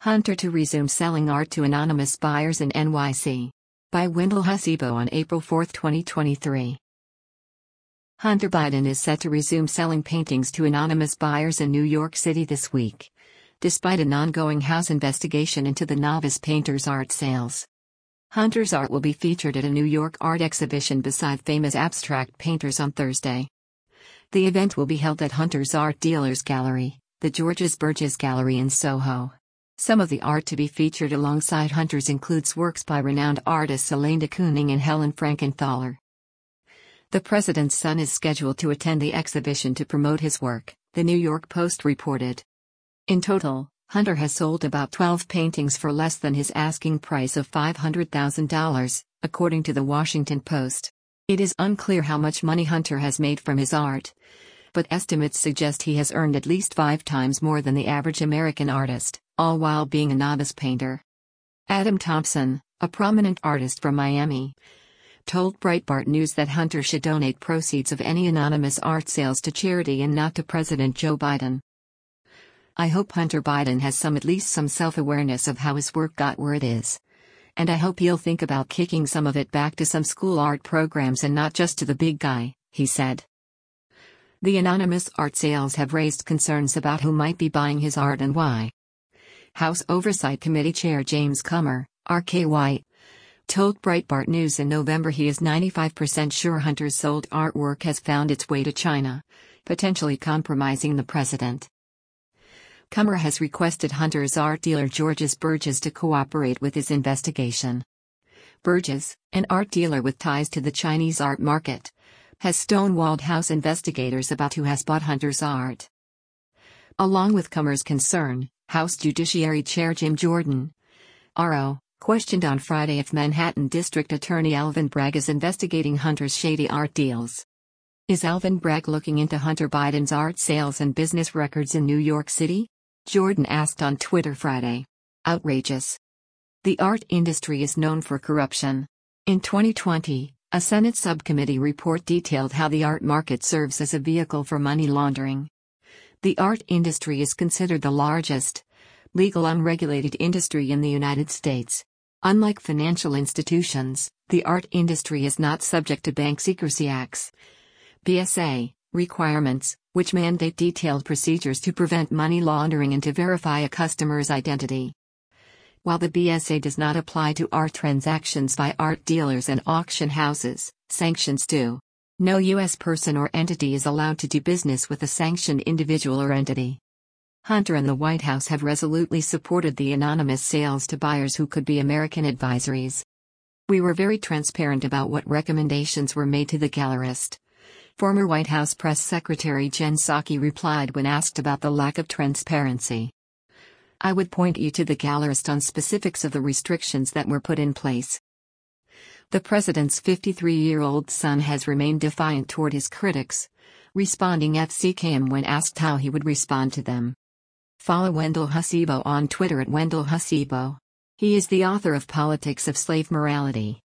Hunter to resume selling art to anonymous buyers in NYC. By Wendell Husebo on April 4, 2023. Hunter Biden is set to resume selling paintings to anonymous buyers in New York City this week, despite an ongoing House investigation into the novice painter's art sales. Hunter's art will be featured at a New York art exhibition beside famous abstract painters on Thursday. The event will be held at Hunter's Art Dealers Gallery, the Georges Burgess Gallery in Soho. Some of the art to be featured alongside Hunter's includes works by renowned artists Elaine de Kooning and Helen Frankenthaler. The president's son is scheduled to attend the exhibition to promote his work, the New York Post reported. In total, Hunter has sold about 12 paintings for less than his asking price of $500,000, according to the Washington Post. It is unclear how much money Hunter has made from his art, but estimates suggest he has earned at least 5 times more than the average American artist, all while being a novice painter. Adam Thompson, a prominent artist from Miami, told Breitbart News that Hunter should donate proceeds of any anonymous art sales to charity and not to President Joe Biden. I hope Hunter Biden has at least some self-awareness of how his work got where it is. And I hope he'll think about kicking some of it back to some school art programs and not just to the big guy, he said. The anonymous art sales have raised concerns about who might be buying his art and why. House Oversight Committee Chair James Comer, RKY, told Breitbart News in November he is 95% sure Hunter's sold artwork has found its way to China, potentially compromising the president. Comer has requested Hunter's art dealer Georges Burgess to cooperate with his investigation. Burgess, an art dealer with ties to the Chinese art market, has stonewalled House investigators about who has bought Hunter's art. Along with Comer's concern, House Judiciary Chair Jim Jordan, RO, questioned on Friday if Manhattan District Attorney Alvin Bragg is investigating Hunter's shady art deals. Is Alvin Bragg looking into Hunter Biden's art sales and business records in New York City? Jordan asked on Twitter Friday. Outrageous. The art industry is known for corruption. In 2020, a Senate subcommittee report detailed how the art market serves as a vehicle for money laundering. The art industry is considered the largest, legal unregulated industry in the United States. Unlike financial institutions, the art industry is not subject to Bank Secrecy Act's BSA requirements, which mandate detailed procedures to prevent money laundering and to verify a customer's identity. While the BSA does not apply to art transactions by art dealers and auction houses, sanctions do. No U.S. person or entity is allowed to do business with a sanctioned individual or entity. Hunter and the White House have resolutely supported the anonymous sales to buyers who could be American advisories. We were very transparent about what recommendations were made to the gallerist. Former White House Press Secretary Jen Psaki replied when asked about the lack of transparency. I would point you to the gallerist on specifics of the restrictions that were put in place. The president's 53-year-old son has remained defiant toward his critics, responding FCKM when asked how he would respond to them. Follow Wendell Husebo on Twitter at Wendell Husebo. He is the author of Politics of Slave Morality.